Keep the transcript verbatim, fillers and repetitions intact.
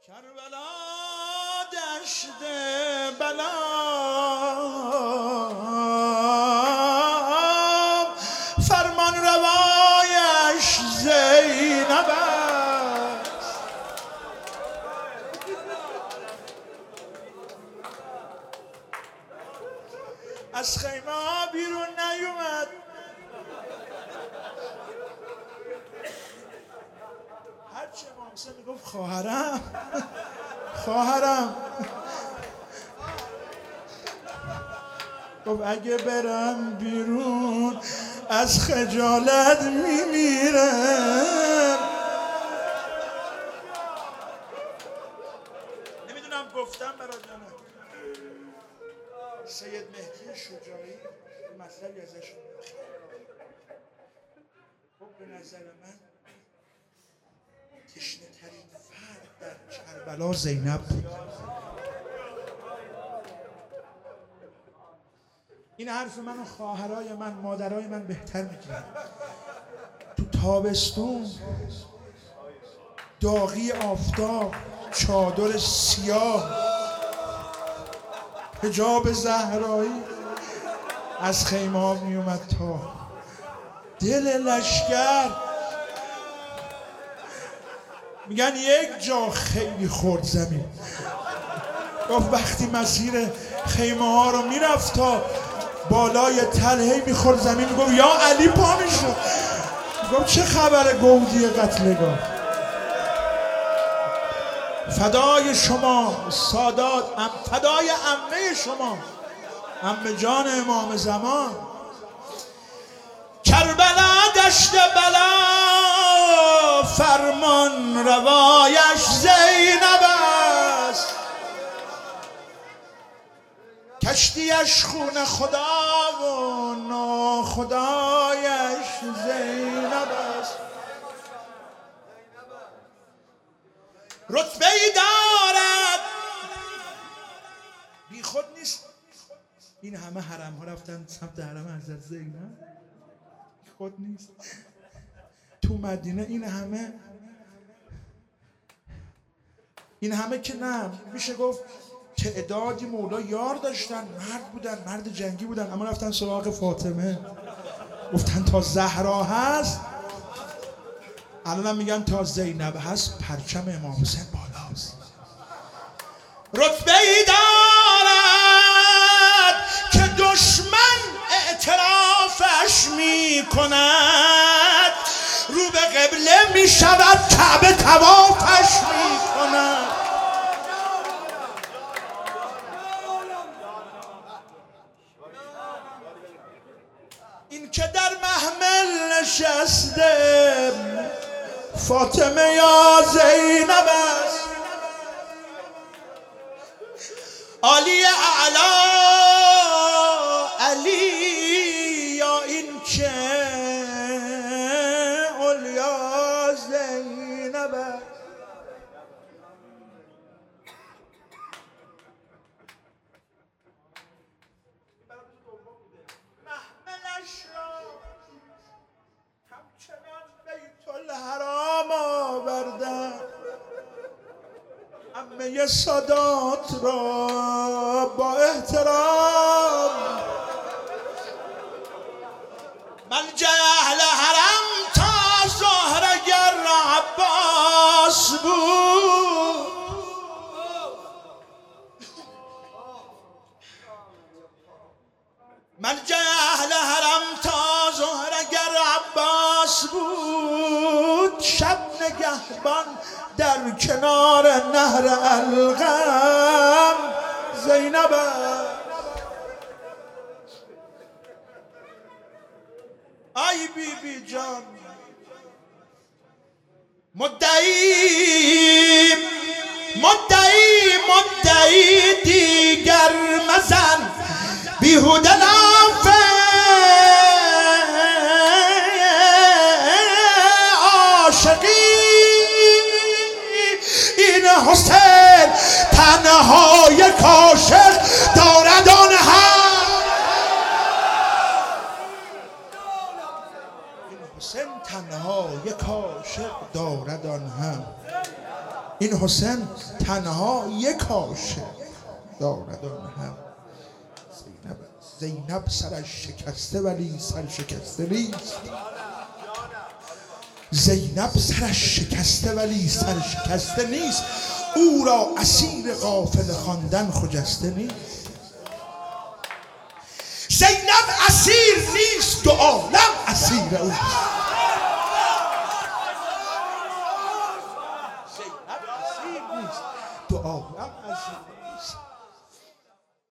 کربلا دشت بلا فرمان روایش زینب است. از خیمه بیرون نیومد، هرچه امام حسین میگفت خواهرم خواهرم گفت اگه برم بیرون از خجالت میمیرم. نمیدونم گفتم برادرانم سید مهدی شجاعی مطلبی ازش خب به نظر من تشنه ترین فرد در کربلا زینب بود. این حرف من و خواهرای من مادرای من بهتر میگیرن. تو تابستون داغی آفتاب، چادر سیاه، حجاب زهرایی از خیمه ها می اومد تا دل لشکر. میگن یک جا خیلی خورد زمین. گفت وقتی مسیر خیمه ها رو میرفت تا بالای تلهی میخورد زمین، میگفت یا علی پا میشد. میگفت چه خبر گودی قتلگاه. فدای شما سادات، فدای عمه شما، عمه جان امام زمان. کربلا دشت بلا فرمان روایش زینب است. کشتیش خون خدا و ناخدایش زینب است. رتبه ای دارد بی خود نیست. این همه حرم ها رفتن سمت حرم حضرت زینب، بی خود نیست. تو مدینه این همه این همه که نه میشه گفت تعدادی مولا یار داشتن، مرد بودن، مرد جنگی بودن، اما رفتن سراغ فاطمه. گفتن تا زهرا هست، الان میگن تا زینب هست پرچم امام حسین بالاست. رتبه ای دارد که دشمن اعترافش میکند، رو به قبله میشود کعبه طوافش میکند. این که در محمل نشسته فاطمه یا زینب است. عالی اعلا علی یا این که علیا زینب است. محملش را همچنان بیت الحرام آوردن، عمه سادات را با احترام. ملجأ اهل حرم تا زهره گر عباس بود. ملجأ اهل حرم تا زهره گر عباس بود. شب نگهبان در کنار نهر القم زینب است. آی بی بی جان مدعی مدعی مدعی دیگر مزن، بیهوده لاف عاشقی. این حسین تنها یک عاشق دارد آن هم. این حسین تنها یک عاشق دارد آن هم. این حسین تنها یک عاشق دارد آن هم. زینب زینب سرش شکسته ولی سر شکسته نیست. زینب سرش شکسته ولی سر شکسته نیست. او را اسیر قافله خواندن خجسته نیست. زینب اسیر نیست، دو عالم اسیر اوست.